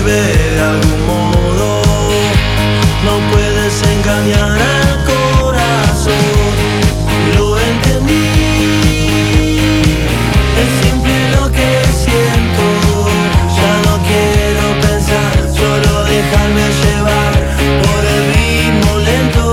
vuelve de algún modo. No puedes engañar al corazón, lo entendí. Es simple lo que siento, ya no quiero pensar, solo dejarme llevar por el ritmo lento.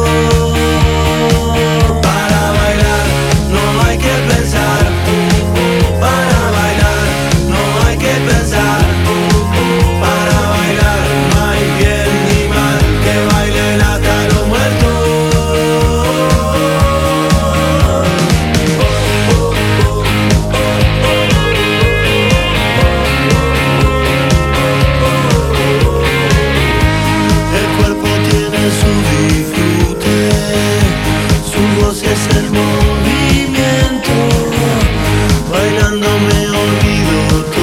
Para bailar no hay que pensar, para bailar no hay que pensar, para bailar no hay bien ni mal, que bailen hasta los muertos. El cuerpo tiene su disfrute, su voz es el movimiento, bailando me olvido